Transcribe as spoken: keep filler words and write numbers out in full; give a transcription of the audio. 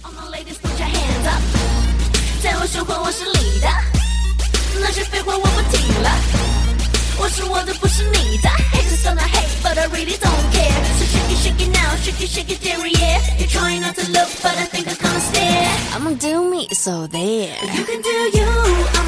All my ladies put your hands up， 在我生活我是你的，那些废话我不听了，我是我的不是你的 Haters gonna hate but I really don't care So shake it shake it now shake it shake it derriere You're trying not to look but I think I kinda stare I'ma do me so there You can do you